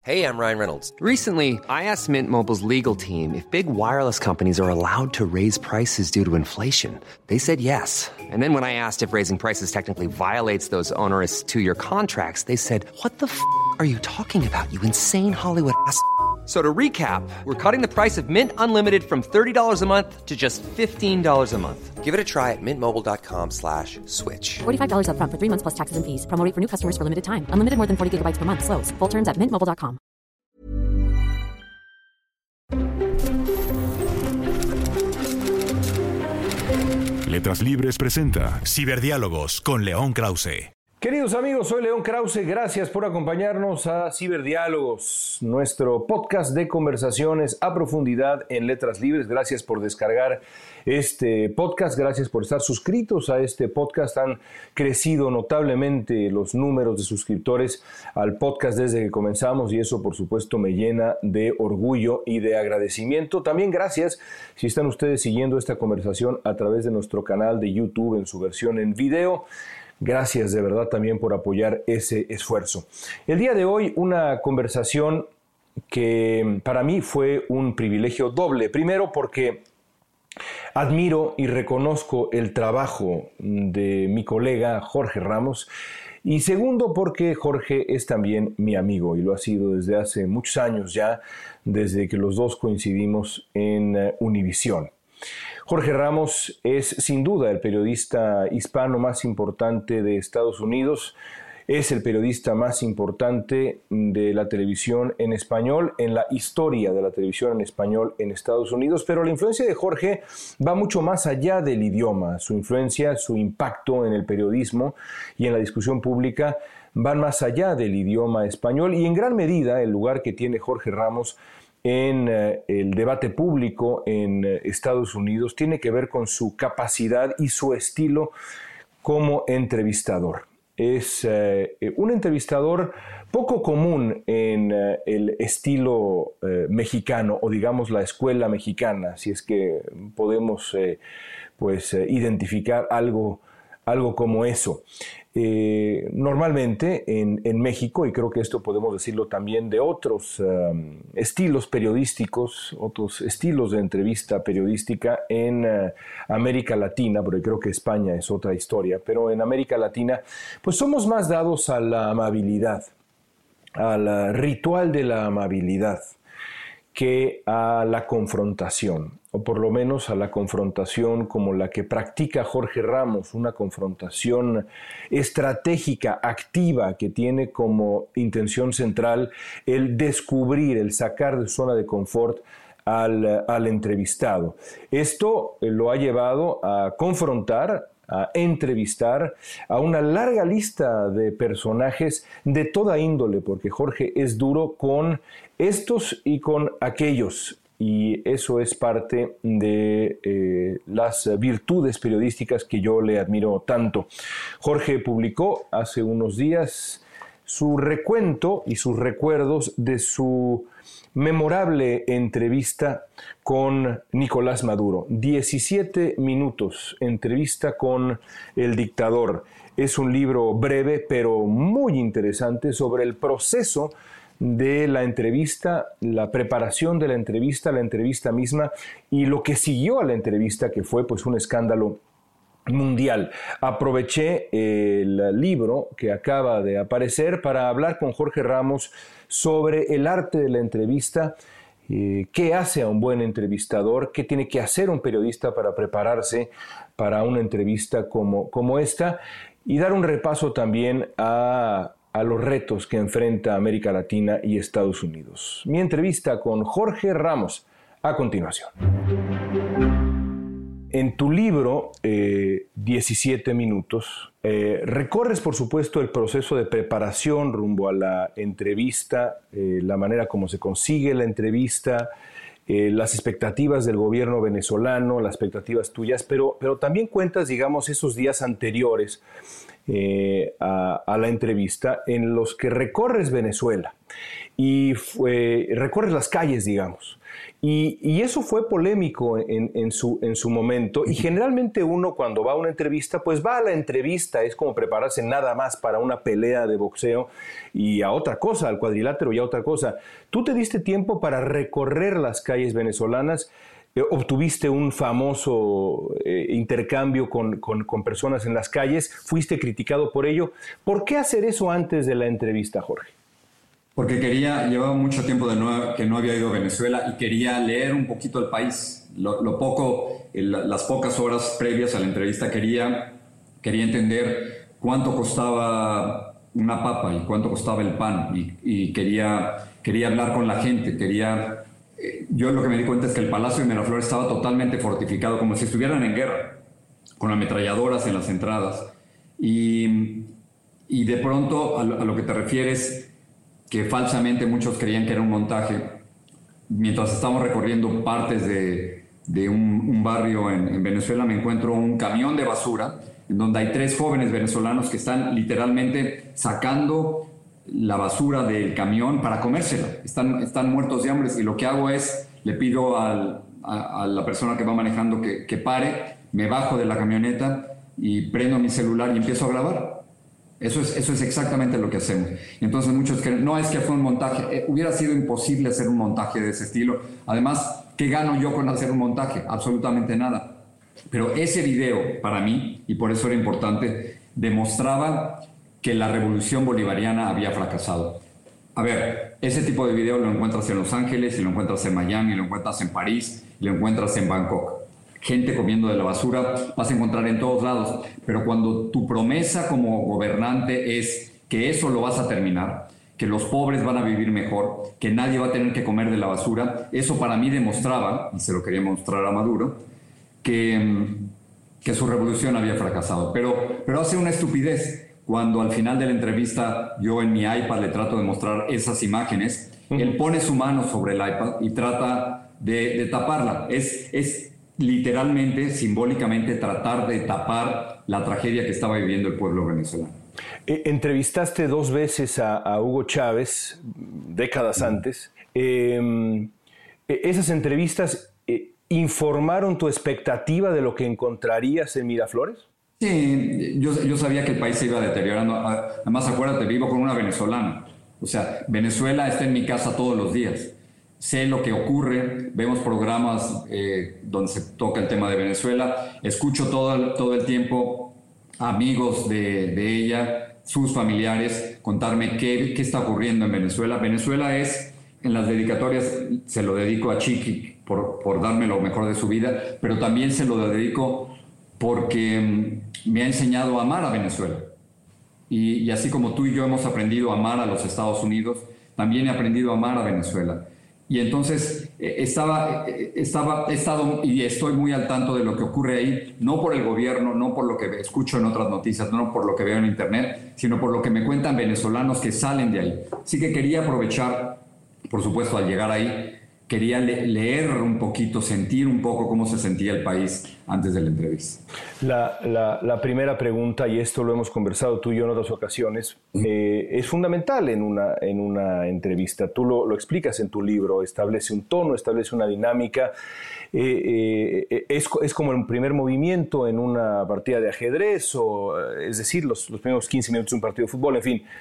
Hey, I'm Ryan Reynolds. Recently, I asked Mint Mobile's legal team if big wireless companies are allowed to raise prices due to inflation. They said yes. And then when I asked if raising prices technically violates those onerous two-year contracts, they said, "What the f*** are you talking about, you insane Hollywood ass?" So to recap, we're cutting the price of Mint Unlimited from $30 a month to just $15 a month. Give it a try at mintmobile.com/switch. $45 up front for 3 months plus taxes and fees. Promo rate for new customers for limited time. Unlimited more than 40 gigabytes per month. Slows full terms at mintmobile.com. Letras Libres presenta Ciberdiálogos con León Krause. Queridos amigos, soy León Krause. Gracias por acompañarnos a Ciberdiálogos, nuestro podcast de conversaciones a profundidad en Letras Libres. Gracias por descargar este podcast, gracias por estar suscritos a este podcast. Han crecido notablemente los números de suscriptores al podcast desde que comenzamos y eso por supuesto me llena de orgullo y de agradecimiento. También gracias si están ustedes siguiendo esta conversación a través de nuestro canal de YouTube en su versión en video. Gracias de verdad también por apoyar ese esfuerzo. El día de hoy una conversación que para mí fue un privilegio doble. Primero porque admiro y reconozco el trabajo de mi colega Jorge Ramos. Y segundo porque Jorge es también mi amigo y lo ha sido desde hace muchos años ya, desde que los dos coincidimos en Univisión. Jorge Ramos es sin duda el periodista hispano más importante de Estados Unidos, es el periodista más importante de la televisión en español, en la historia de la televisión en español en Estados Unidos, pero la influencia de Jorge va mucho más allá del idioma. Su influencia, su impacto en el periodismo y en la discusión pública van más allá del idioma español y en gran medida el lugar que tiene Jorge Ramos en el debate público en Estados Unidos tiene que ver con su capacidad y su estilo como entrevistador. Es un entrevistador poco común en el estilo mexicano o digamos la escuela mexicana, si es que podemos identificar algo como eso. Normalmente en México, y creo que esto podemos decirlo también de otros estilos periodísticos, otros estilos de entrevista periodística en América Latina, porque creo que España es otra historia, pero en América Latina pues somos más dados a la amabilidad, al ritual de la amabilidad, que a la confrontación, o por lo menos a la confrontación como la que practica Jorge Ramos, una confrontación estratégica, activa, que tiene como intención central el descubrir, el sacar de su zona de confort al entrevistado. Esto lo ha llevado a confrontar, a entrevistar a una larga lista de personajes de toda índole, porque Jorge es duro con estos y con aquellos, y eso es parte de las virtudes periodísticas que yo le admiro tanto. Jorge publicó hace unos días su recuento y sus recuerdos de su memorable entrevista con Nicolás Maduro. 17 minutos, entrevista con el dictador. Es un libro breve, pero muy interesante sobre el proceso de la entrevista, la preparación de la entrevista misma y lo que siguió a la entrevista, que fue pues un escándalo mundial. Aproveché el libro que acaba de aparecer para hablar con Jorge Ramos sobre el arte de la entrevista, qué hace a un buen entrevistador, qué tiene que hacer un periodista para prepararse para una entrevista como esta, y dar un repaso también a los retos que enfrenta América Latina y Estados Unidos. Mi entrevista con Jorge Ramos a continuación. En tu libro, 17 minutos, recorres, por supuesto, el proceso de preparación rumbo a la entrevista, la manera como se consigue la entrevista, las expectativas del gobierno venezolano, las expectativas tuyas, pero también cuentas, digamos, esos días anteriores a la entrevista, en los que recorres Venezuela y recorres las calles, digamos. Y eso fue polémico en su momento. Y generalmente uno, cuando va a una entrevista, pues va a la entrevista, es como prepararse nada más para una pelea de boxeo y a otra cosa, al cuadrilátero y a otra cosa. Tú te diste tiempo para recorrer las calles venezolanas. Obtuviste un famoso intercambio con personas en las calles, fuiste criticado por ello. ¿Por qué hacer eso antes de la entrevista, Jorge? Porque llevaba mucho tiempo que no había ido a Venezuela y quería leer un poquito el país. Las pocas horas previas a la entrevista quería entender cuánto costaba una papa y cuánto costaba el pan y quería hablar con la gente, yo lo que me di cuenta es que el Palacio de Miraflores estaba totalmente fortificado, como si estuvieran en guerra, con ametralladoras en las entradas. Y de pronto, a lo que te refieres, que falsamente muchos creían que era un montaje, mientras estábamos recorriendo partes de un barrio en Venezuela, me encuentro un camión de basura, en donde hay 3 jóvenes venezolanos que están literalmente sacando la basura del camión para comérsela. Están muertos de hambre y lo que hago es, le pido a la persona que va manejando que pare, me bajo de la camioneta y prendo mi celular y empiezo a grabar. Eso es exactamente lo que hacemos. Entonces muchos creen, no, es que fue un montaje. Hubiera sido imposible hacer un montaje de ese estilo. Además, ¿qué gano yo con hacer un montaje? Absolutamente nada. Pero ese video, para mí, y por eso era importante, demostraba que la revolución bolivariana había fracasado. A ver, ese tipo de video lo encuentras en Los Ángeles, y lo encuentras en Miami, y lo encuentras en París, y lo encuentras en Bangkok. Gente comiendo de la basura vas a encontrar en todos lados, pero cuando tu promesa como gobernante es que eso lo vas a terminar, que los pobres van a vivir mejor, que nadie va a tener que comer de la basura, eso para mí demostraba, y se lo quería mostrar a Maduro, que su revolución había fracasado. Pero hace una estupidez. Cuando al final de la entrevista yo en mi iPad le trato de mostrar esas imágenes, él pone su mano sobre el iPad y trata de taparla. Es literalmente, simbólicamente, tratar de tapar la tragedia que estaba viviendo el pueblo venezolano. Entrevistaste 2 veces a Hugo Chávez, décadas antes. ¿Esas entrevistas informaron tu expectativa de lo que encontrarías en Miraflores? Sí, yo sabía que el país se iba deteriorando. Además, acuérdate, vivo con una venezolana. O sea, Venezuela está en mi casa todos los días. Sé lo que ocurre, vemos programas donde se toca el tema de Venezuela. Escucho todo el tiempo amigos de ella, sus familiares, contarme qué está ocurriendo en Venezuela. Venezuela es, en las dedicatorias, se lo dedico a Chiqui por darme lo mejor de su vida, pero también se lo dedico porque me ha enseñado a amar a Venezuela. Y así como tú y yo hemos aprendido a amar a los Estados Unidos, también he aprendido a amar a Venezuela. Y entonces he estado y estoy muy al tanto de lo que ocurre ahí, no por el gobierno, no por lo que escucho en otras noticias, no por lo que veo en internet, sino por lo que me cuentan venezolanos que salen de ahí. Así que quería aprovechar, por supuesto, al llegar ahí, quería leer un poquito, sentir un poco cómo se sentía el país antes de la entrevista. La primera pregunta, y esto lo hemos conversado tú y yo en otras ocasiones, es fundamental en una entrevista. Tú lo explicas en tu libro, establece un tono, establece una dinámica. Es como el primer movimiento en una partida de ajedrez, es decir, los primeros 15 minutos de un partido de fútbol, en fin.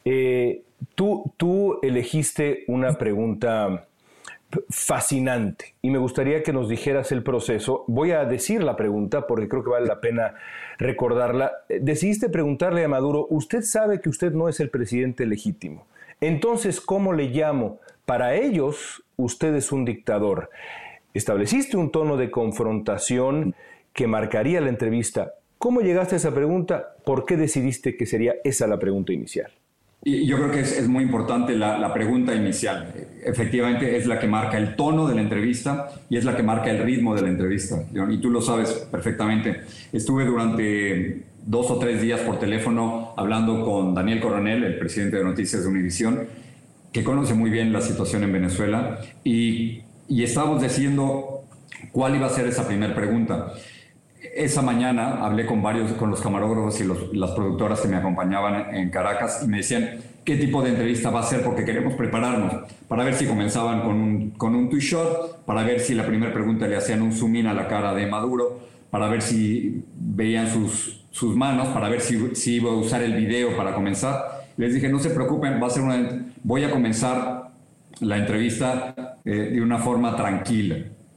Tú elegiste una pregunta fascinante y me gustaría que nos dijeras el proceso. Voy a decir la pregunta porque creo que vale la pena recordarla. Decidiste preguntarle a Maduro, usted sabe que usted no es el presidente legítimo, entonces ¿cómo le llamo? Para ellos usted es un dictador. Estableciste un tono de confrontación que marcaría la entrevista. ¿Cómo llegaste a esa pregunta? ¿Por qué decidiste que sería esa la pregunta inicial? Y yo creo que es muy importante la pregunta inicial. Efectivamente es la que marca el tono de la entrevista y es la que marca el ritmo de la entrevista. Y tú lo sabes perfectamente. Estuve durante 2 o 3 días por teléfono hablando con Daniel Coronel, el presidente de Noticias de Univisión, que conoce muy bien la situación en Venezuela, y estábamos diciendo cuál iba a ser esa primera pregunta. esa mañana hablé con los camarógrafos y las productoras que me acompañaban en Caracas y me decían qué tipo de entrevista va a ser porque queremos prepararnos para ver si comenzaban con un two shot, para ver si la primera pregunta le hacían un zoom in a la cara de Maduro, para ver si veían sus manos, para ver si iba a usar el video para comenzar. Les dije, no se preocupen, voy a comenzar la entrevista de una forma tranquila.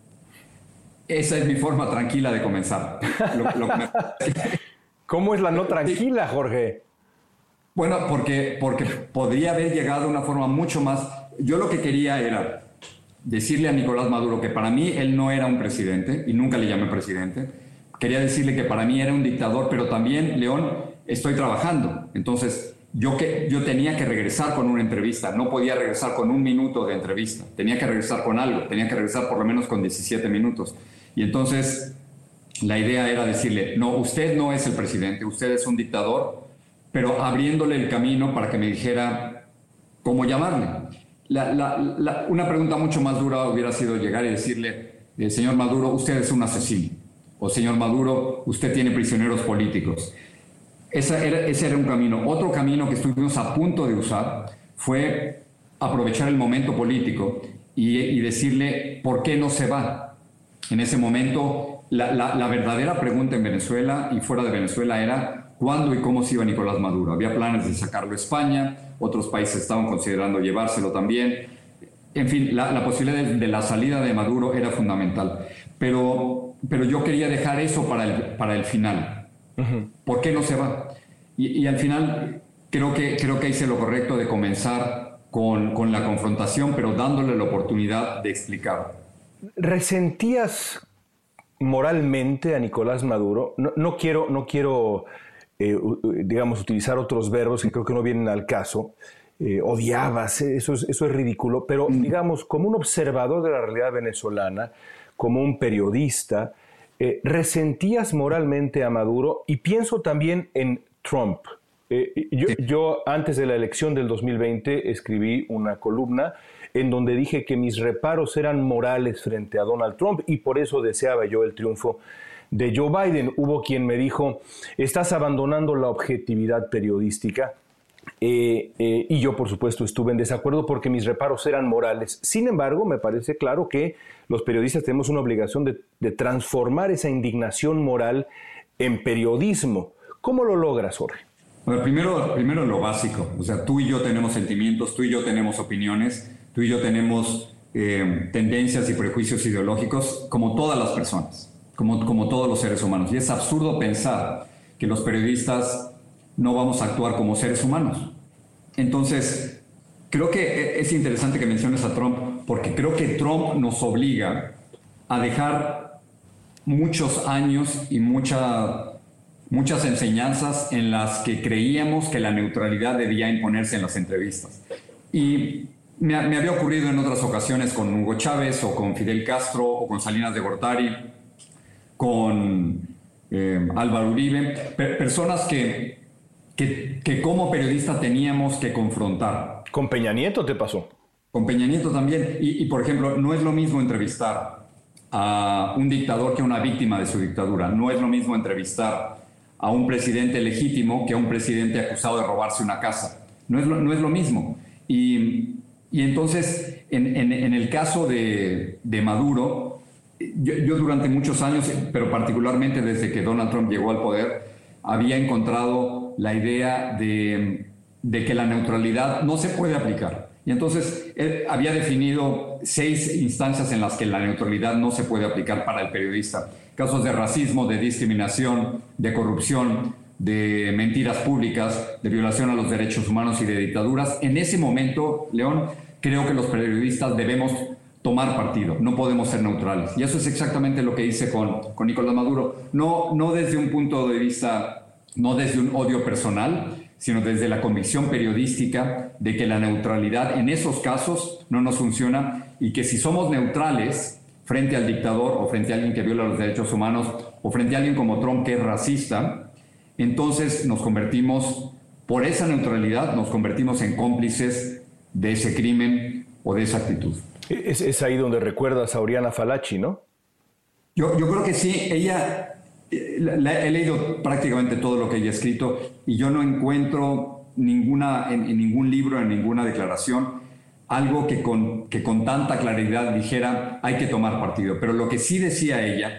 Esa es mi forma tranquila de comenzar. ¿Cómo es la no tranquila, Jorge? Bueno, porque podría haber llegado de una forma mucho más... Yo lo que quería era decirle a Nicolás Maduro que para mí él no era un presidente, y nunca le llamé presidente. Quería decirle que para mí era un dictador, pero también, León, estoy trabajando. Entonces, yo tenía que regresar con una entrevista. No podía regresar con 1 minuto de entrevista. Tenía que regresar con algo. Tenía que regresar por lo menos con 17 minutos. Y entonces la idea era decirle, no, usted no es el presidente, usted es un dictador, pero abriéndole el camino para que me dijera cómo llamarle. Una pregunta mucho más dura hubiera sido llegar y decirle, señor Maduro, usted es un asesino. O señor Maduro, usted tiene prisioneros políticos. Ese era un camino. Otro camino que estuvimos a punto de usar fue aprovechar el momento político y decirle por qué no se va. En ese momento, la verdadera pregunta en Venezuela y fuera de Venezuela era cuándo y cómo se iba Nicolás Maduro. Había planes de sacarlo a España, otros países estaban considerando llevárselo también. En fin, la posibilidad de la salida de Maduro era fundamental. Pero yo quería dejar eso para el final. Uh-huh. ¿Por qué no se va? Y al final creo que hice lo correcto de comenzar con la confrontación, pero dándole la oportunidad de explicar. ¿Resentías moralmente a Nicolás Maduro? No quiero digamos, utilizar otros verbos que creo que no vienen al caso. Odiabas, eso es ridículo, pero digamos, como un observador de la realidad venezolana, como un periodista, ¿resentías moralmente a Maduro? Y pienso también en Trump. Yo antes de la elección del 2020 escribí una columna en donde dije que mis reparos eran morales frente a Donald Trump y por eso deseaba yo el triunfo de Joe Biden. Hubo quien me dijo, estás abandonando la objetividad periodística. Y yo, por supuesto, estuve en desacuerdo porque mis reparos eran morales. Sin embargo, me parece claro que los periodistas tenemos una obligación de transformar esa indignación moral en periodismo. ¿Cómo lo logras, Jorge? Bueno, primero lo básico. O sea, tú y yo tenemos sentimientos, tú y yo tenemos opiniones, tú y yo tenemos tendencias y prejuicios ideológicos como todas las personas, como todos los seres humanos. Y es absurdo pensar que los periodistas no vamos a actuar como seres humanos. Entonces, creo que es interesante que menciones a Trump, porque creo que Trump nos obliga a dejar muchos años y muchas enseñanzas en las que creíamos que la neutralidad debía imponerse en las entrevistas. Y me había ocurrido en otras ocasiones con Hugo Chávez o con Fidel Castro o con Salinas de Gortari, con Álvaro Uribe, personas que como periodista teníamos que confrontar. ¿Con Peña Nieto te pasó? Con Peña Nieto también. Y por ejemplo, no es lo mismo entrevistar a un dictador que a una víctima de su dictadura. No es lo mismo entrevistar a un presidente legítimo que a un presidente acusado de robarse una casa. No es lo mismo. Y entonces, en el caso de Maduro, yo durante muchos años, pero particularmente desde que Donald Trump llegó al poder, había encontrado la idea de que la neutralidad no se puede aplicar. Y entonces él había definido 6 instancias en las que la neutralidad no se puede aplicar para el periodista. Casos de racismo, de discriminación, de corrupción, de mentiras públicas, de violación a los derechos humanos y de dictaduras. En ese momento, León, creo que los periodistas debemos tomar partido, no podemos ser neutrales. Y eso es exactamente lo que hice con Nicolás Maduro. No desde un punto de vista, no desde un odio personal, sino desde la convicción periodística de que la neutralidad en esos casos no nos funciona y que si somos neutrales frente al dictador o frente a alguien que viola los derechos humanos o frente a alguien como Trump que es racista, entonces nos convertimos, por esa neutralidad, nos convertimos en cómplices de ese crimen o de esa actitud. Es ahí donde recuerdas a Oriana Fallaci, ¿no? Yo creo que sí. Ella he leído prácticamente todo lo que ella ha escrito y yo no encuentro en ningún libro, en ninguna declaración, algo que con tanta claridad dijera hay que tomar partido. Pero lo que sí decía ella,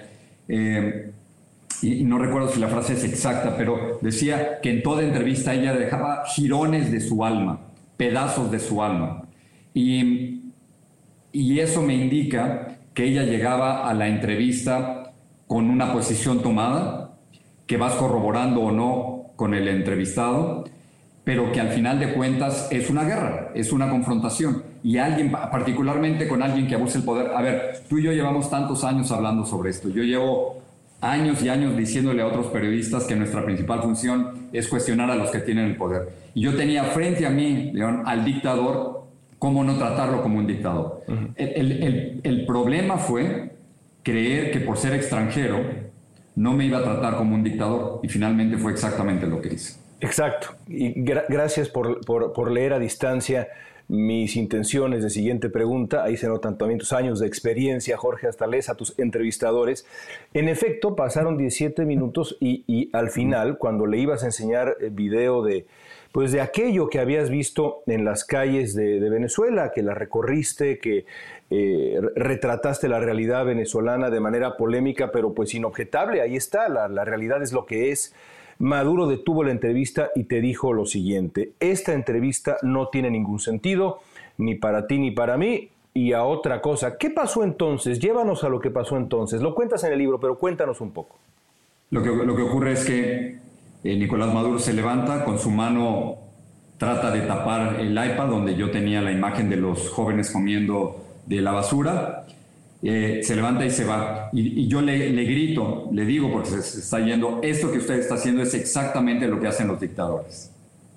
y no recuerdo si la frase es exacta, pero decía que en toda entrevista ella dejaba jirones de su alma, pedazos de su alma. Y eso me indica que ella llegaba a la entrevista con una posición tomada, que vas corroborando o no con el entrevistado, pero que al final de cuentas es una guerra, es una confrontación. Y alguien, particularmente con alguien que abuse el poder. A ver, tú y yo llevamos tantos años hablando sobre esto. Yo llevo años y años diciéndole a otros periodistas que nuestra principal función es cuestionar a los que tienen el poder. Y yo tenía frente a mí, León, al dictador. ¿Cómo no tratarlo como un dictador? Uh-huh. El problema fue creer que por ser extranjero no me iba a tratar como un dictador, y finalmente fue exactamente lo que hice. Exacto. Y gracias por leer a distancia mis intenciones de siguiente pregunta. Ahí se notan también tus años de experiencia, Jorge Astález, a tus entrevistadores. En efecto, pasaron 17 minutos y al final, cuando le ibas a enseñar video de aquello que habías visto en las calles de Venezuela, que la recorriste, que retrataste la realidad venezolana de manera polémica, pero pues inobjetable, ahí está, la realidad es lo que es. Maduro detuvo la entrevista y te dijo lo siguiente: esta entrevista no tiene ningún sentido, ni para ti ni para mí, y a otra cosa. ¿Qué pasó entonces? Llévanos a lo que pasó entonces. Lo cuentas en el libro, pero cuéntanos un poco. Lo que ocurre es que Nicolás Maduro se levanta, con su mano trata de tapar el iPad donde yo tenía la imagen de los jóvenes comiendo de la basura, se levanta y se va. Y yo le grito, le digo, porque se está yendo: esto que usted está haciendo es exactamente lo que hacen los dictadores.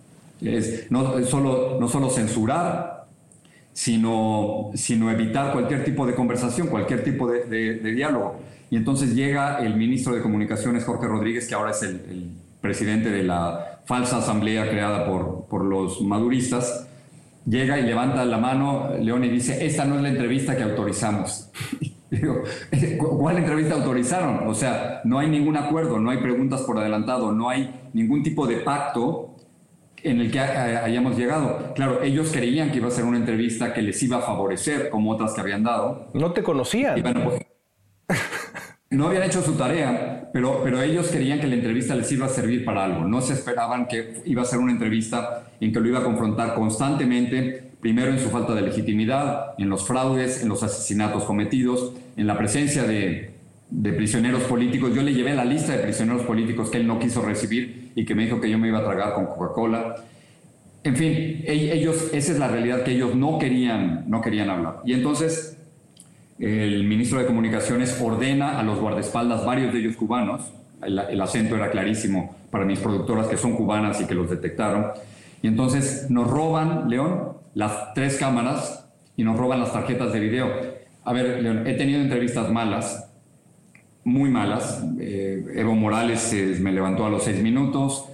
No solo censurar, sino evitar cualquier tipo de conversación, cualquier tipo de diálogo. Y entonces llega el ministro de Comunicaciones, Jorge Rodríguez, que ahora es el presidente de la falsa asamblea creada por los maduristas. Llega y levanta la mano, León, y dice: esta no es la entrevista que autorizamos. Digo, ¿cuál entrevista autorizaron? O sea, no hay ningún acuerdo, no hay preguntas por adelantado, no hay ningún tipo de pacto en el que hayamos llegado. Claro, ellos creían que iba a ser una entrevista que les iba a favorecer, como otras que habían dado. No te conocían. Y bueno, pues, no habían hecho su tarea, pero ellos creían que la entrevista les iba a servir para algo. No se esperaban que iba a ser una entrevista en que lo iba a confrontar constantemente, primero en su falta de legitimidad, en los fraudes, en los asesinatos cometidos, en la presencia de prisioneros políticos. Yo le llevé la lista de prisioneros políticos que él no quiso recibir y que me dijo que yo me iba a tragar con Coca-Cola. En fin, esa es la realidad, que ellos no querían hablar. Y entonces el ministro de Comunicaciones ordena a los guardaespaldas, varios de ellos cubanos, el acento era clarísimo para mis productoras, que son cubanas y que los detectaron, y entonces nos roban, León, las 3 cámaras y nos roban las tarjetas de video. A ver, León, he tenido entrevistas malas, muy malas. Evo Morales me levantó a los 6 minutos,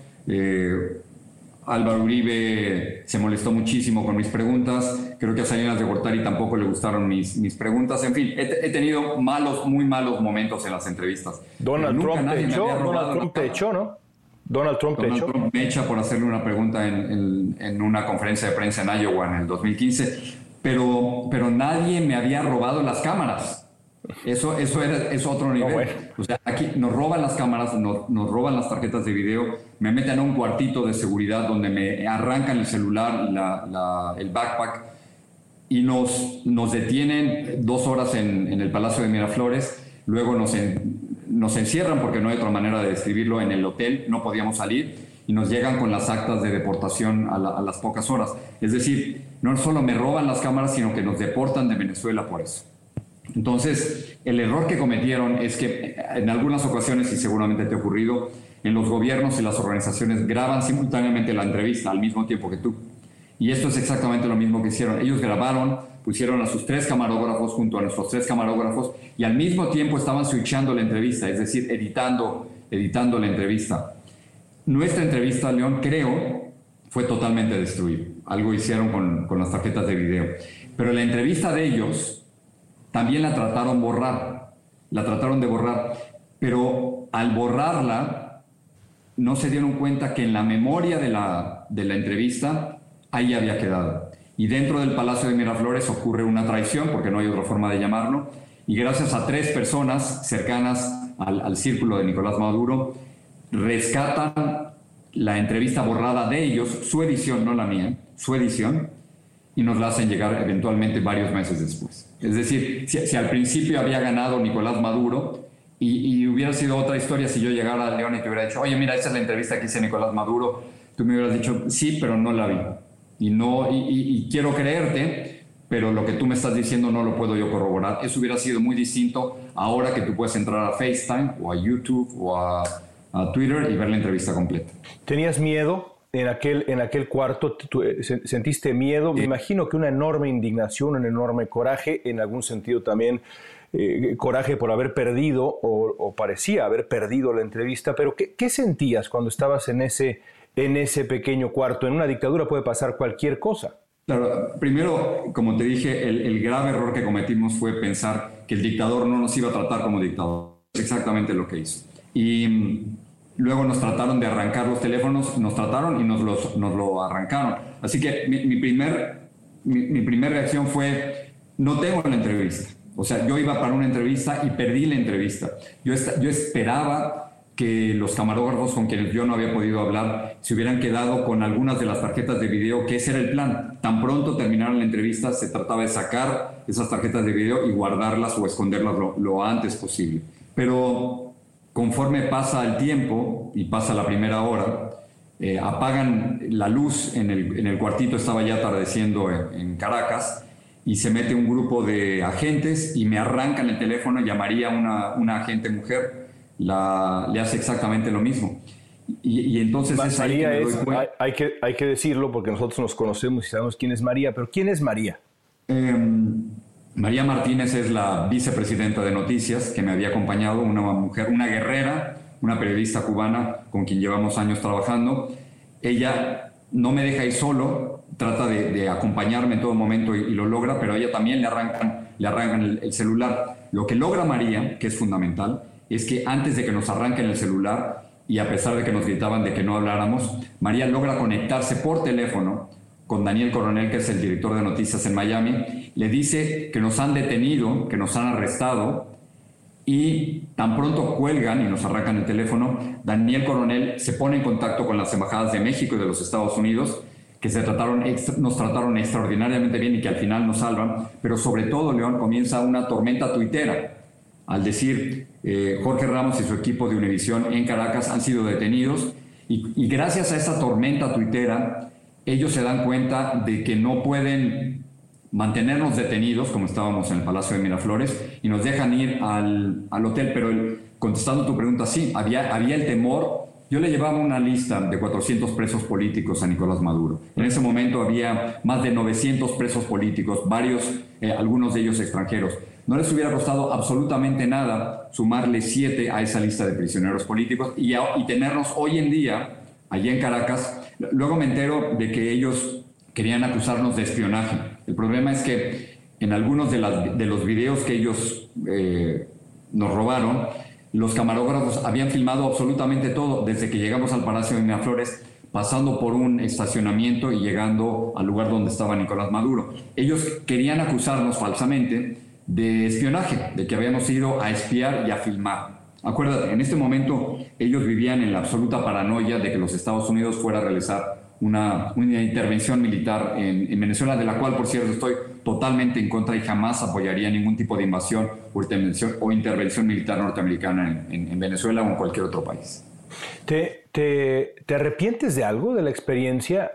Álvaro Uribe se molestó muchísimo con mis preguntas. Creo que a Salinas de Gortari tampoco le gustaron mis preguntas. En fin, he tenido muy malos momentos en las entrevistas. Donald Trump te echó, ¿no? Donald Trump me echa por hacerle una pregunta en una conferencia de prensa en Iowa en el 2015. Pero nadie me había robado las cámaras. Eso es otro nivel. Bueno. O sea, aquí nos roban las cámaras, nos roban las tarjetas de video, me meten a un cuartito de seguridad donde me arrancan el celular, el backpack, y nos detienen 2 horas en el Palacio de Miraflores. Luego nos encierran, porque no hay otra manera de describirlo, en el hotel. No podíamos salir, y nos llegan con las actas de deportación a las pocas horas. Es decir, no solo me roban las cámaras, sino que nos deportan de Venezuela por eso. Entonces, el error que cometieron es que en algunas ocasiones, y seguramente te ha ocurrido, en los gobiernos y las organizaciones graban simultáneamente la entrevista al mismo tiempo que tú. Y esto es exactamente lo mismo que hicieron. Ellos grabaron, pusieron a sus 3 camarógrafos junto a nuestros 3 camarógrafos, y al mismo tiempo estaban switchando la entrevista, es decir, editando la entrevista. Nuestra entrevista, León, creo, fue totalmente destruida. Algo hicieron con las tarjetas de video. Pero la entrevista de ellos también la trataron de borrar, pero al borrarla, no se dieron cuenta que en la memoria de la entrevista ahí había quedado. Y dentro del Palacio de Miraflores ocurre una traición, porque no hay otra forma de llamarlo, y gracias a 3 personas cercanas al círculo de Nicolás Maduro, rescatan la entrevista borrada de ellos, su edición, no la mía, su edición, y nos la hacen llegar eventualmente varios meses después. Es decir, si al principio había ganado Nicolás Maduro, y hubiera sido otra historia si yo llegara a León y te hubiera dicho, oye, mira, esta es la entrevista que hice a Nicolás Maduro, tú me hubieras dicho, sí, pero no la vi. Y quiero creerte, pero lo que tú me estás diciendo no lo puedo yo corroborar. Eso hubiera sido muy distinto ahora que tú puedes entrar a FaceTime o a YouTube o a Twitter y ver la entrevista completa. ¿Tenías miedo en aquel cuarto? ¿Sentiste miedo? Me imagino que una enorme indignación, un enorme coraje, en algún sentido también coraje por haber perdido o parecía haber perdido la entrevista, pero ¿qué sentías cuando estabas en ese pequeño cuarto? En una dictadura puede pasar cualquier cosa. Claro, primero, como te dije, el grave error que cometimos fue pensar que el dictador no nos iba a tratar como dictador. Es exactamente lo que hizo. Y luego nos trataron de arrancar los teléfonos, nos trataron y nos lo arrancaron. Así que mi primer reacción fue, no tengo la entrevista. O sea, yo iba para una entrevista y perdí la entrevista. Yo esperaba que los camarógrafos con quienes yo no había podido hablar se hubieran quedado con algunas de las tarjetas de video, que ese era el plan. Tan pronto terminaron la entrevista, se trataba de sacar esas tarjetas de video y guardarlas o esconderlas lo antes posible. Pero conforme pasa el tiempo y pasa la primera hora, apagan la luz en el cuartito, estaba ya atardeciendo en Caracas, y se mete un grupo de agentes y me arrancan el teléfono. Llamaría una agente mujer, le hace exactamente lo mismo. Y entonces es ahí que me doy cuenta. Hay que decirlo porque nosotros nos conocemos y sabemos quién es María, pero ¿quién es María? María Martínez es la vicepresidenta de Noticias que me había acompañado, una mujer, una guerrera, una periodista cubana con quien llevamos años trabajando. Ella no me deja ir solo, trata de acompañarme en todo momento y lo logra, pero a ella también le arrancan el celular. Lo que logra María, que es fundamental, es que antes de que nos arranquen el celular, y a pesar de que nos gritaban de que no habláramos, María logra conectarse por teléfono con Daniel Coronel, que es el director de noticias en Miami. Le dice que nos han detenido, que nos han arrestado, y tan pronto cuelgan y nos arrancan el teléfono, Daniel Coronel se pone en contacto con las embajadas de México y de los Estados Unidos, que nos trataron extraordinariamente bien y que al final nos salvan. Pero sobre todo, León, comienza una tormenta tuitera al decir Jorge Ramos y su equipo de Univisión en Caracas han sido detenidos, y gracias a esa tormenta tuitera ellos se dan cuenta de que no pueden mantenernos detenidos como estábamos en el Palacio de Miraflores, y nos dejan ir al hotel. Pero contestando tu pregunta, sí, había el temor. Yo le llevaba una lista de 400 presos políticos a Nicolás Maduro. En ese momento había más de 900 presos políticos, algunos de ellos extranjeros. No les hubiera costado absolutamente nada sumarle 7 a esa lista de prisioneros políticos y tenernos hoy en día allí en Caracas. Luego me entero de que ellos querían acusarnos de espionaje. El problema es que en algunos de los videos que ellos nos robaron, los camarógrafos habían filmado absolutamente todo, desde que llegamos al Palacio de Miraflores, pasando por un estacionamiento y llegando al lugar donde estaba Nicolás Maduro. Ellos querían acusarnos falsamente de espionaje, de que habíamos ido a espiar y a filmar. Acuérdate, en este momento ellos vivían en la absoluta paranoia de que los Estados Unidos fuera a realizar una intervención militar en Venezuela, de la cual, por cierto, estoy totalmente en contra y jamás apoyaría ningún tipo de invasión o intervención militar norteamericana en Venezuela o en cualquier otro país. ¿Te arrepientes de algo de la experiencia?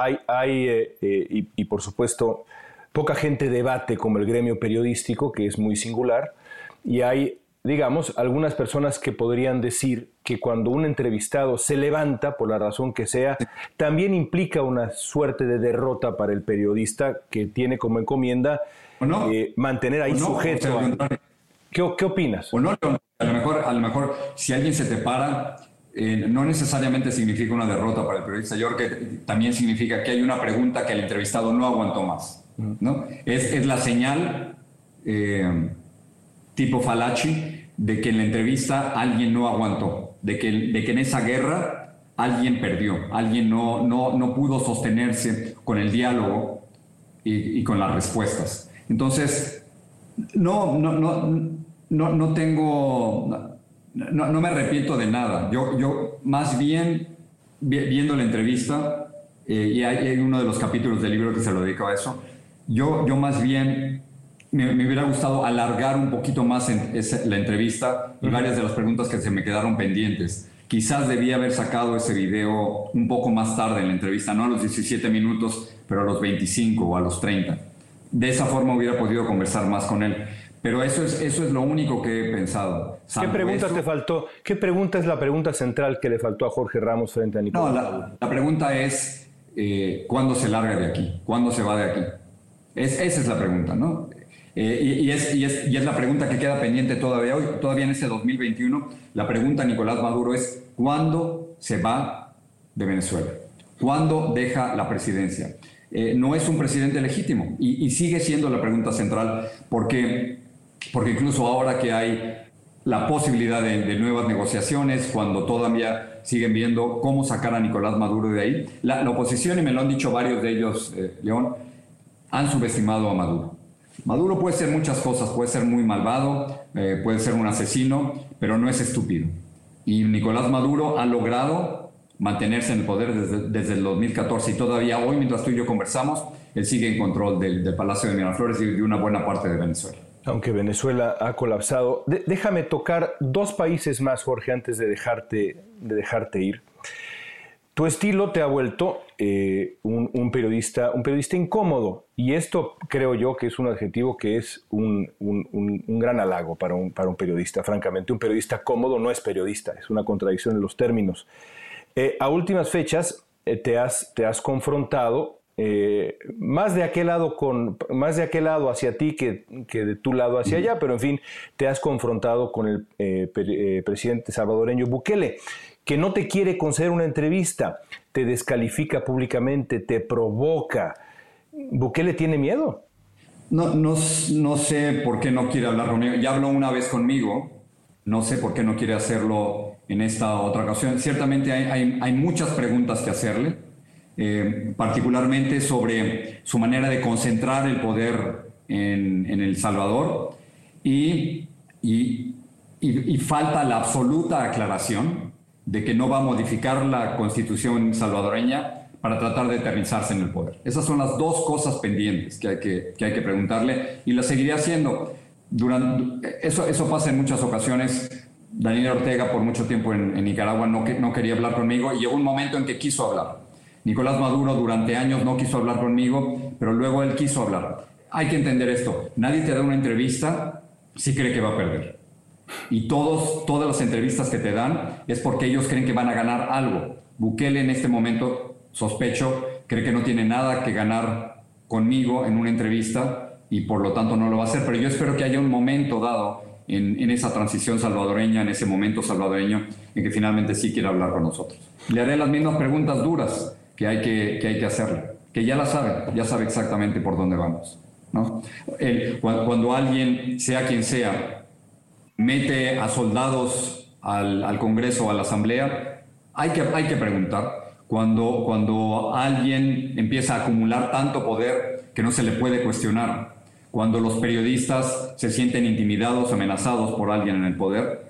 Y por supuesto, poca gente debate como el gremio periodístico, que es muy singular, y hay, digamos, algunas personas que podrían decir que cuando un entrevistado se levanta, por la razón que sea, también implica una suerte de derrota para el periodista, que tiene como encomienda mantener ahí sujeto. ¿Qué opinas? O no, a lo mejor si alguien se te para, no necesariamente significa una derrota para el periodista. Yo creo que también significa que hay una pregunta que el entrevistado no aguantó más, ¿no? Es la señal tipo Falachi de que en la entrevista alguien no aguantó, de que en esa guerra alguien perdió, alguien no pudo sostenerse con el diálogo y con las respuestas. Entonces, no me arrepiento de nada. Yo más bien, viendo la entrevista, y hay uno de los capítulos del libro que se lo dedico a eso, yo más bien me hubiera gustado alargar un poquito más la entrevista y varias de las preguntas que se me quedaron pendientes. Quizás debía haber sacado ese video un poco más tarde en la entrevista, no a los 17 minutos, pero a los 25 o a los 30. De esa forma hubiera podido conversar más con él. Pero eso es lo único que he pensado. ¿Qué pregunta te faltó? ¿Qué pregunta es la pregunta central que le faltó a Jorge Ramos frente a Nicolás Maduro? La pregunta es, ¿cuándo se larga de aquí? ¿Cuándo se va de aquí? Esa es la pregunta, ¿no? Y es la pregunta que queda pendiente todavía hoy, todavía en este 2021. La pregunta a Nicolás Maduro es, ¿cuándo se va de Venezuela? ¿Cuándo deja la presidencia? No es un presidente legítimo y sigue siendo la pregunta central porque incluso ahora que hay la posibilidad de nuevas negociaciones, cuando todavía siguen viendo cómo sacar a Nicolás Maduro de ahí, la oposición, y me lo han dicho varios de ellos, León, han subestimado a Maduro. Maduro puede ser muchas cosas, puede ser muy malvado, puede ser un asesino, pero no es estúpido. Y Nicolás Maduro ha logrado mantenerse en el poder desde el 2014 y todavía hoy, mientras tú y yo conversamos, él sigue en control del Palacio de Miraflores y de una buena parte de Venezuela. Aunque Venezuela ha colapsado. Déjame tocar dos países más, Jorge, antes de dejarte ir. Tu estilo te ha vuelto un periodista incómodo, y esto creo yo que es un adjetivo que es un gran halago para un periodista. Francamente, un periodista cómodo no es periodista, es una contradicción en los términos. A últimas fechas te has confrontado más de aquel lado hacia ti que de tu lado hacia allá, pero en fin, te has confrontado con el presidente salvadoreño Bukele, que no te quiere conceder una entrevista, te descalifica públicamente, te provoca. ¿Bukele tiene miedo? No sé por qué no quiere hablar conmigo. Ya habló una vez conmigo, no sé por qué no quiere hacerlo en esta otra ocasión. Ciertamente hay muchas preguntas que hacerle, particularmente sobre su manera de concentrar el poder en El Salvador y falta la absoluta aclaración de que no va a modificar la constitución salvadoreña para tratar de eternizarse en el poder. Esas son las dos cosas pendientes que hay que preguntarle, y lo seguiré haciendo. Eso pasa en muchas ocasiones. Daniel Ortega por mucho tiempo en Nicaragua no quería hablar conmigo y llegó un momento en que quiso hablar. Nicolás Maduro durante años no quiso hablar conmigo, pero luego él quiso hablar. Hay que entender esto. Nadie te da una entrevista si cree que va a perder. Y todas las entrevistas que te dan es porque ellos creen que van a ganar algo. Bukele en este momento, sospecho, cree que no tiene nada que ganar conmigo en una entrevista y por lo tanto no lo va a hacer. Pero yo espero que haya un momento dado en esa transición salvadoreña, en ese momento salvadoreño, en que finalmente sí quiera hablar con nosotros. Le haré las mismas preguntas duras que hay que hacerle, que ya sabe exactamente por dónde vamos, ¿no? Cuando alguien, sea quien sea, mete a soldados al Congreso o a la Asamblea, hay que preguntar. Cuando alguien empieza a acumular tanto poder que no se le puede cuestionar, cuando los periodistas se sienten intimidados, amenazados por alguien en el poder,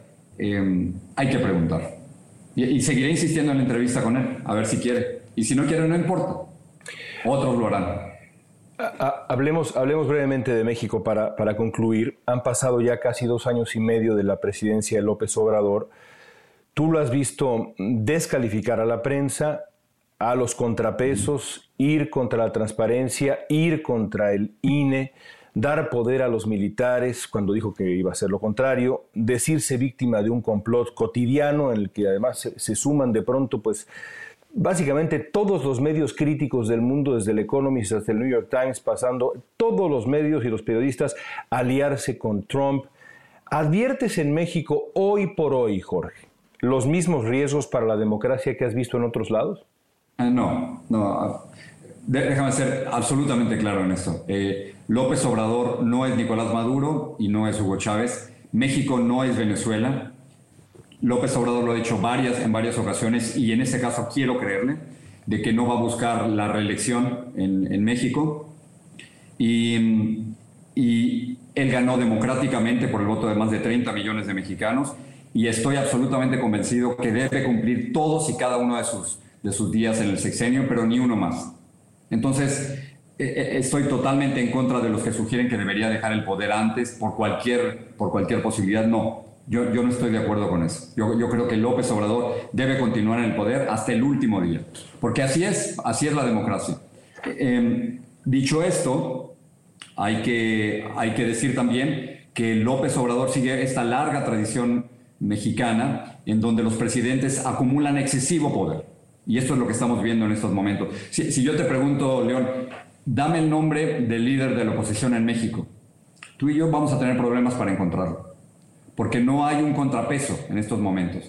hay que preguntar. Y seguiré insistiendo en la entrevista con él, a ver si quiere. Y si no quiere, no importa. Otros lo harán. Hablemos brevemente de México para concluir. Han pasado ya casi 2 años y medio de la presidencia de López Obrador. Tú lo has visto descalificar a la prensa, a los contrapesos, ir contra la transparencia, ir contra el INE, dar poder a los militares cuando dijo que iba a hacer lo contrario, decirse víctima de un complot cotidiano en el que además se suman de pronto pues básicamente todos los medios críticos del mundo, desde el Economist hasta el New York Times, pasando todos los medios y los periodistas a aliarse con Trump. ¿Adviertes en México hoy por hoy, Jorge, los mismos riesgos para la democracia que has visto en otros lados? No. Déjame ser absolutamente claro en esto. López Obrador no es Nicolás Maduro y no es Hugo Chávez, México no es Venezuela. López Obrador lo ha dicho en varias ocasiones, y en este caso quiero creerle, de que no va a buscar la reelección en México. Y él ganó democráticamente por el voto de más de 30 millones de mexicanos, y estoy absolutamente convencido que debe cumplir todos y cada uno de sus días en el sexenio, pero ni uno más. Entonces, estoy totalmente en contra de los que sugieren que debería dejar el poder antes por cualquier posibilidad. No, yo no estoy de acuerdo con eso. Yo creo que López Obrador debe continuar en el poder hasta el último día, porque así es la democracia. Dicho esto, hay que decir también que López Obrador sigue esta larga tradición mexicana en donde los presidentes acumulan excesivo poder. Y esto es lo que estamos viendo en estos momentos. Si yo te pregunto, León, dame el nombre del líder de la oposición en México, tú y yo vamos a tener problemas para encontrarlo, porque no hay un contrapeso en estos momentos.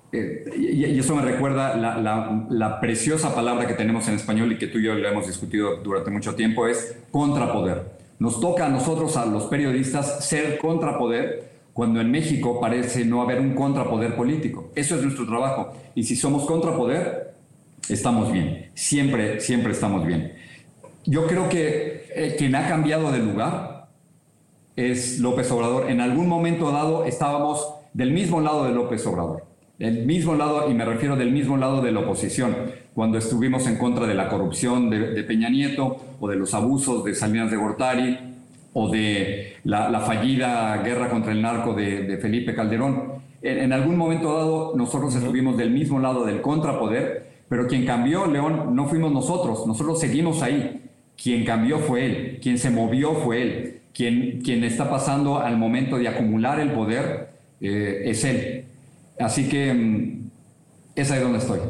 Y eso me recuerda la preciosa palabra que tenemos en español y que tú y yo lo hemos discutido durante mucho tiempo, es contrapoder. Nos toca a nosotros, a los periodistas, ser contrapoder, cuando en México parece no haber un contrapoder político. Eso es nuestro trabajo. Y si somos contrapoder, estamos bien. Siempre estamos bien. Yo creo que quien ha cambiado de lugar es López Obrador. En algún momento dado estábamos del mismo lado de López Obrador. El mismo lado, y me refiero del mismo lado de la oposición, cuando estuvimos en contra de la corrupción de Peña Nieto, o de los abusos de Salinas de Gortari, o de la fallida guerra contra el narco de Felipe Calderón. En algún momento dado nosotros estuvimos del mismo lado del contrapoder, pero quien cambió, León, no fuimos nosotros seguimos ahí. Quien cambió fue él, quien se movió fue él, quien está pasando al momento de acumular el poder es él. Así que es ahí donde estoy.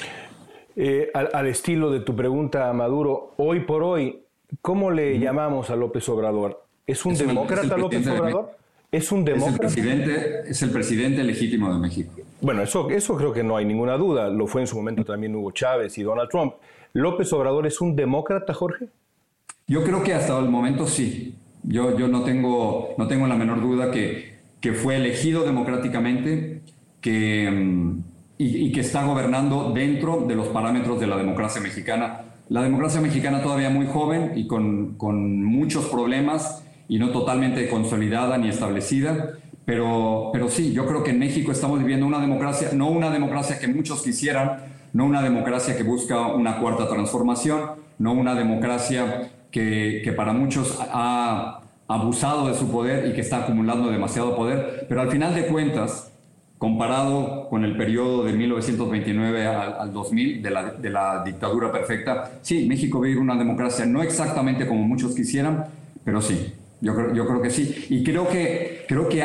Al estilo de tu pregunta, Maduro, hoy por hoy, ¿cómo le llamamos a López Obrador? ¿Es un demócrata López Obrador? ¿Es un demócrata? Es el presidente legítimo de México. Bueno, eso creo que no hay ninguna duda. Lo fue en su momento también Hugo Chávez y Donald Trump. ¿López Obrador es un demócrata, Jorge? Yo creo que hasta el momento sí. Yo no tengo la menor duda que fue elegido democráticamente, y que está gobernando dentro de los parámetros de la democracia mexicana. La democracia mexicana todavía muy joven y con muchos problemas, y no totalmente consolidada ni establecida, pero sí, yo creo que en México estamos viviendo una democracia, no una democracia que muchos quisieran, no una democracia que busca una cuarta transformación, no una democracia que para muchos ha abusado de su poder y que está acumulando demasiado poder, pero al final de cuentas, comparado con el periodo de 1929 al 2000, de la dictadura perfecta, sí, México vive una democracia, no exactamente como muchos quisieran, pero sí, yo creo que sí. Y creo que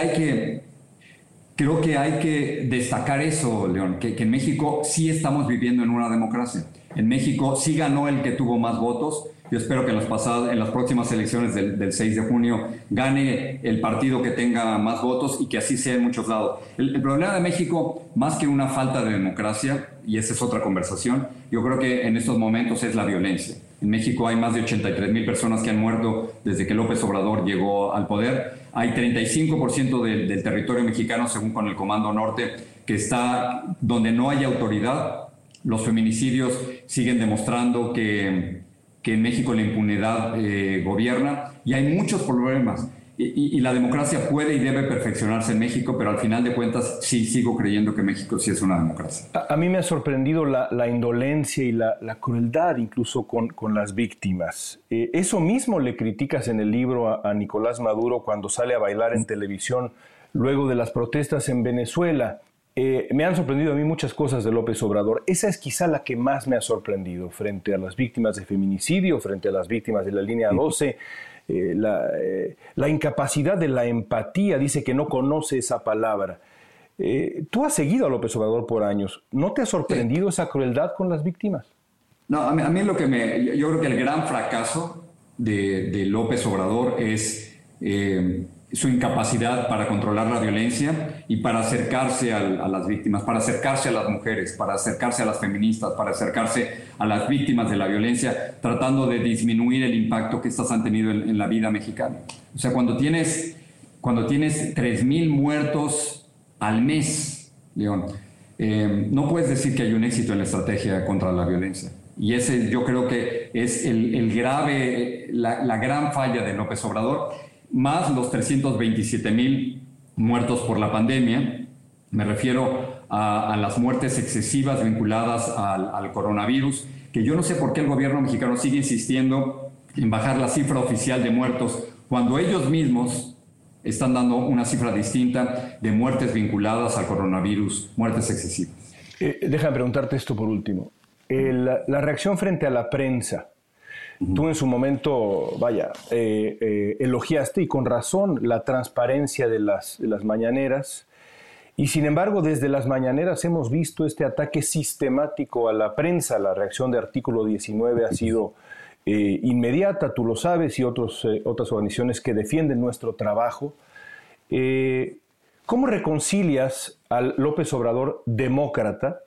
hay que destacar eso, León, que en México sí estamos viviendo en una democracia. En México sí ganó el que tuvo más votos. Yo espero que en las próximas elecciones del 6 de junio gane el partido que tenga más votos, y que así sea en muchos lados. El problema de México, más que una falta de democracia, y esa es otra conversación, yo creo que en estos momentos es la violencia. En México hay más de 83,000 personas que han muerto desde que López Obrador llegó al poder. Hay 35% del territorio mexicano, según con el Comando Norte, que está donde no hay autoridad. Los feminicidios siguen demostrando que en México la impunidad gobierna, y hay muchos problemas. Y la democracia puede y debe perfeccionarse en México, pero al final de cuentas sí sigo creyendo que México sí es una democracia. A mí me ha sorprendido la indolencia y la crueldad incluso con las víctimas. Eso mismo le criticas en el libro a Nicolás Maduro cuando sale a bailar en televisión luego de las protestas en Venezuela. Me han sorprendido a mí muchas cosas de López Obrador. Esa es quizá la que más me ha sorprendido frente a las víctimas de feminicidio, frente a las víctimas de la línea 12. La incapacidad de la empatía, dice que no conoce esa palabra. Tú has seguido a López Obrador por años. ¿No te ha sorprendido esa crueldad con las víctimas? No, a mí yo creo que el gran fracaso de López Obrador es su incapacidad para controlar la violencia y para acercarse a las víctimas, para acercarse a las mujeres, para acercarse a las feministas, para acercarse a las víctimas de la violencia, tratando de disminuir el impacto que estas han tenido en la vida mexicana. O sea, cuando tienes cuando tienes 3,000 muertos al mes, León, no puedes decir que hay un éxito en la estrategia contra la violencia. Y ese yo creo que es la gran falla de López Obrador, más los 327,000 muertos por la pandemia. Me refiero a las muertes excesivas vinculadas al coronavirus, que yo no sé por qué el gobierno mexicano sigue insistiendo en bajar la cifra oficial de muertos, cuando ellos mismos están dando una cifra distinta de muertes vinculadas al coronavirus, muertes excesivas. Déjame preguntarte esto por último. La reacción frente a la prensa. Tú en su momento, elogiaste, y con razón, la transparencia de las mañaneras. Y sin embargo, desde las mañaneras hemos visto este ataque sistemático a la prensa. La reacción de Artículo 19 ha sido inmediata, tú lo sabes, y otras organizaciones que defienden nuestro trabajo. ¿Cómo reconcilias al López Obrador demócrata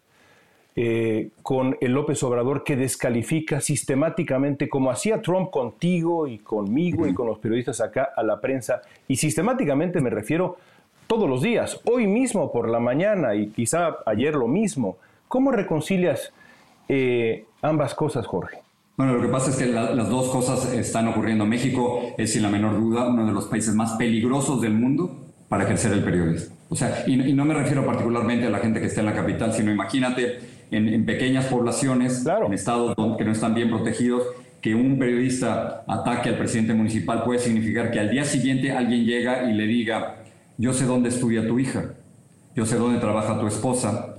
con el López Obrador que descalifica sistemáticamente, como hacía Trump contigo y conmigo y con los periodistas acá, a la prensa? Y sistemáticamente me refiero todos los días, hoy mismo por la mañana y quizá ayer lo mismo. ¿Cómo reconcilias ambas cosas, Jorge? Bueno, lo que pasa es que las dos cosas están ocurriendo. México es, sin la menor duda, uno de los países más peligrosos del mundo para ejercer el periodismo. O sea, y no me refiero particularmente a la gente que está en la capital, sino imagínate en pequeñas poblaciones, claro, en estados que no están bien protegidos, que un periodista ataque al presidente municipal puede significar que al día siguiente alguien llega y le diga: yo sé dónde estudia tu hija, yo sé dónde trabaja tu esposa,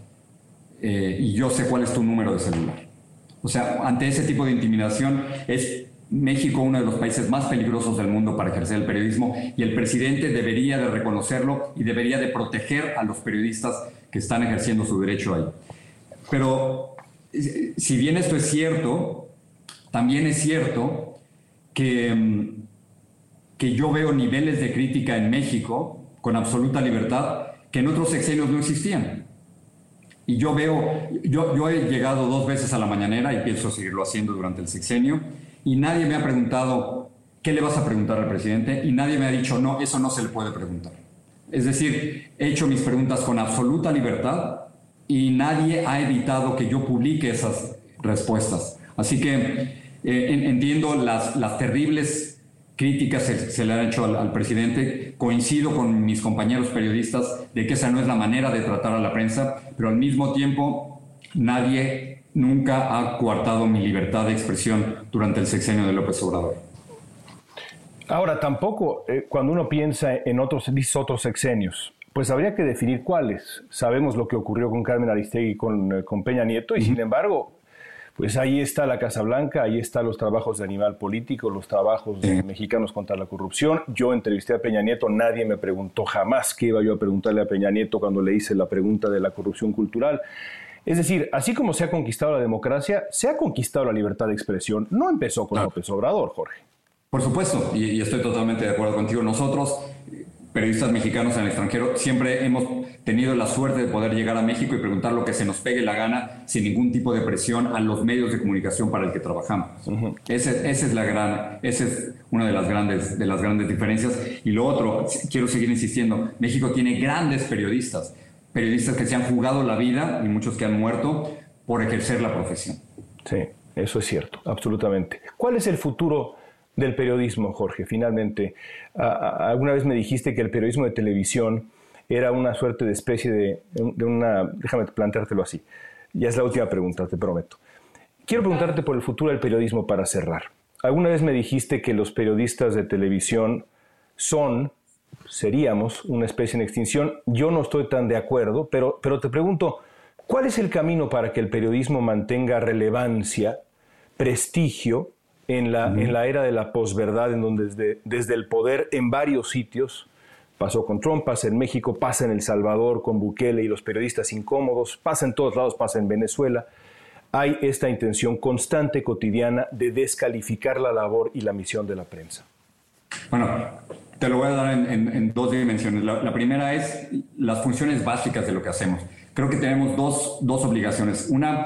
y yo sé cuál es tu número de celular. O sea, ante ese tipo de intimidación, es México uno de los países más peligrosos del mundo para ejercer el periodismo, y el presidente debería de reconocerlo y debería de proteger a los periodistas que están ejerciendo su derecho ahí. Pero si bien esto es cierto, también es cierto que yo veo niveles de crítica en México con absoluta libertad que en otros sexenios no existían. Y yo he llegado 2 veces a la mañanera y pienso seguirlo haciendo durante el sexenio, y nadie me ha preguntado ¿qué le vas a preguntar al presidente? Y nadie me ha dicho no, eso no se le puede preguntar. Es decir, he hecho mis preguntas con absoluta libertad y nadie ha evitado que yo publique esas respuestas. Así que entiendo las terribles críticas que se le han hecho al presidente. Coincido con mis compañeros periodistas de que esa no es la manera de tratar a la prensa, pero al mismo tiempo nadie nunca ha coartado mi libertad de expresión durante el sexenio de López Obrador. Ahora, tampoco, cuando uno piensa en otros sexenios, pues habría que definir cuáles. Sabemos lo que ocurrió con Carmen Aristegui, con Peña Nieto, y sin embargo, pues ahí está la Casa Blanca, ahí están los trabajos de Animal Político, los trabajos de Mexicanos contra la Corrupción. Yo entrevisté a Peña Nieto, nadie me preguntó jamás qué iba yo a preguntarle a Peña Nieto cuando le hice la pregunta de la corrupción cultural. Es decir, así como se ha conquistado la democracia, se ha conquistado la libertad de expresión. No empezó con López Obrador, Jorge. Por supuesto, y estoy totalmente de acuerdo contigo. Nosotros, periodistas mexicanos en el extranjero, siempre hemos tenido la suerte de poder llegar a México y preguntar lo que se nos pegue la gana sin ningún tipo de presión a los medios de comunicación para el que trabajamos. Esa es una de las grandes diferencias. Y lo otro, quiero seguir insistiendo, México tiene grandes periodistas que se han jugado la vida y muchos que han muerto por ejercer la profesión. Sí, eso es cierto, absolutamente. ¿Cuál es el futuro del periodismo, Jorge? Finalmente, alguna vez me dijiste que el periodismo de televisión era una suerte de especie de una... Déjame planteártelo así. Ya es la última pregunta, te prometo. Quiero preguntarte por el futuro del periodismo para cerrar. Alguna vez me dijiste que los periodistas de televisión seríamos una especie en extinción. Yo no estoy tan de acuerdo, pero te pregunto, ¿cuál es el camino para que el periodismo mantenga relevancia, prestigio, en la era de la posverdad, en donde desde el poder en varios sitios, pasó con Trump, pasa en México, pasa en El Salvador con Bukele y los periodistas incómodos, pasa en todos lados, pasa en Venezuela, hay esta intención constante, cotidiana, de descalificar la labor y la misión de la prensa? Bueno, te lo voy a dar en 2 dimensiones. La primera es las funciones básicas de lo que hacemos. Creo que tenemos dos obligaciones. Una,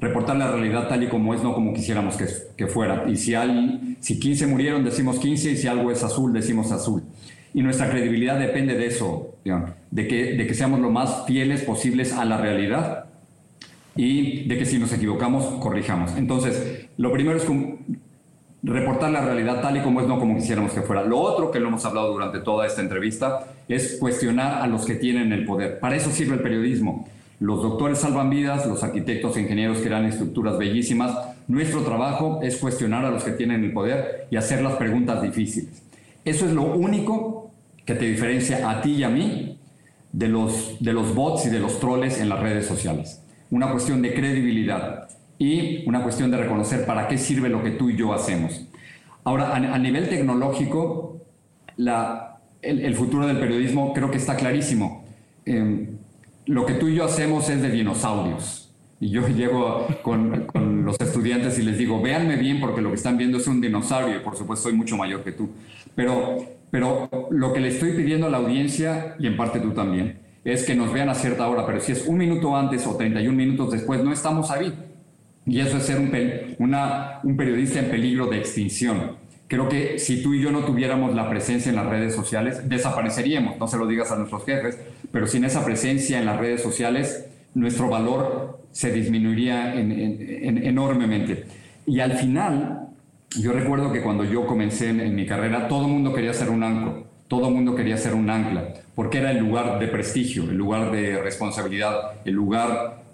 reportar la realidad tal y como es, no como quisiéramos que fuera. Y si 15 murieron, decimos 15, y si algo es azul, decimos azul. Y nuestra credibilidad depende de eso, digamos, de que seamos lo más fieles posibles a la realidad y de que si nos equivocamos, corrijamos. Entonces, lo primero es reportar la realidad tal y como es, no como quisiéramos que fuera. Lo otro, que lo hemos hablado durante toda esta entrevista, es cuestionar a los que tienen el poder. Para eso sirve el periodismo. Los doctores salvan vidas, los arquitectos e ingenieros crean estructuras bellísimas. Nuestro trabajo es cuestionar a los que tienen el poder y hacer las preguntas difíciles. Eso es lo único que te diferencia a ti y a mí de los bots y de los troles en las redes sociales. Una cuestión de credibilidad y una cuestión de reconocer para qué sirve lo que tú y yo hacemos. Ahora, a nivel tecnológico, el futuro del periodismo creo que está clarísimo. Lo que tú y yo hacemos es de dinosaurios. Y yo llego con los estudiantes y les digo, véanme bien porque lo que están viendo es un dinosaurio. Y por supuesto soy mucho mayor que tú. Pero lo que le estoy pidiendo a la audiencia, y en parte tú también, es que nos vean a cierta hora. Pero si es un minuto antes o 31 minutos después, no estamos ahí. Y eso es ser un periodista en peligro de extinción. Creo que si tú y yo no tuviéramos la presencia en las redes sociales, desapareceríamos. No se lo digas a nuestros jefes, pero sin esa presencia en las redes sociales, nuestro valor se disminuiría enormemente. Y al final, yo recuerdo que cuando yo comencé en mi carrera, todo el mundo quería ser un ancla, todo el mundo quería ser un ancla, porque era el lugar de prestigio, el lugar de responsabilidad, el lugar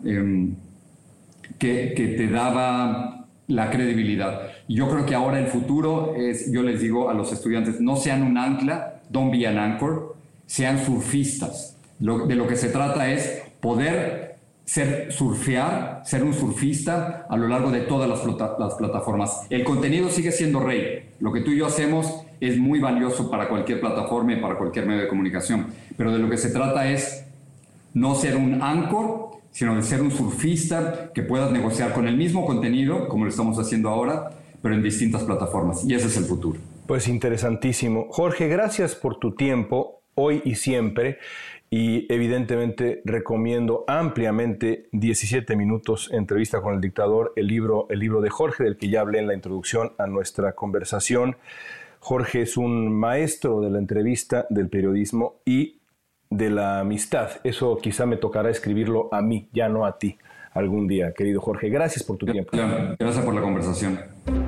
que te daba la credibilidad. Y yo creo que ahora el futuro es, yo les digo a los estudiantes, no sean un ancla, don't be an anchor, sean surfistas. De lo que se trata es poder ser un surfista a lo largo de todas las plataformas. El contenido sigue siendo rey. Lo que tú y yo hacemos es muy valioso para cualquier plataforma y para cualquier medio de comunicación. Pero de lo que se trata es no ser un anchor, sino de ser un surfista que puedas negociar con el mismo contenido, como lo estamos haciendo ahora, pero en distintas plataformas. Y ese es el futuro. Pues interesantísimo. Jorge, gracias por tu tiempo, hoy y siempre. Y evidentemente recomiendo ampliamente 17 minutos, entrevista con el dictador, el libro de Jorge, del que ya hablé en la introducción a nuestra conversación. Jorge es un maestro de la entrevista, del periodismo y de la amistad. Eso quizá me tocará escribirlo a mí, ya no a ti, algún día, querido Jorge. Gracias por tu tiempo. Gracias por la conversación.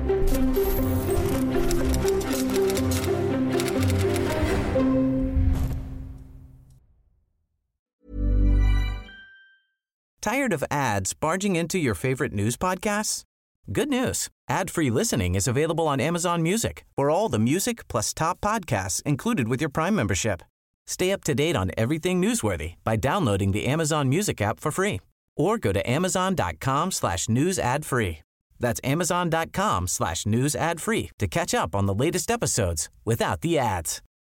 Tired of ads barging into your favorite news podcasts? Good news. Ad-free listening is available on Amazon Music for all the music plus top podcasts included with your Prime membership. Stay up to date on everything newsworthy by downloading the Amazon Music app for free or go to amazon.com/news ad free. That's amazon.com/news ad free to catch up on the latest episodes without the ads.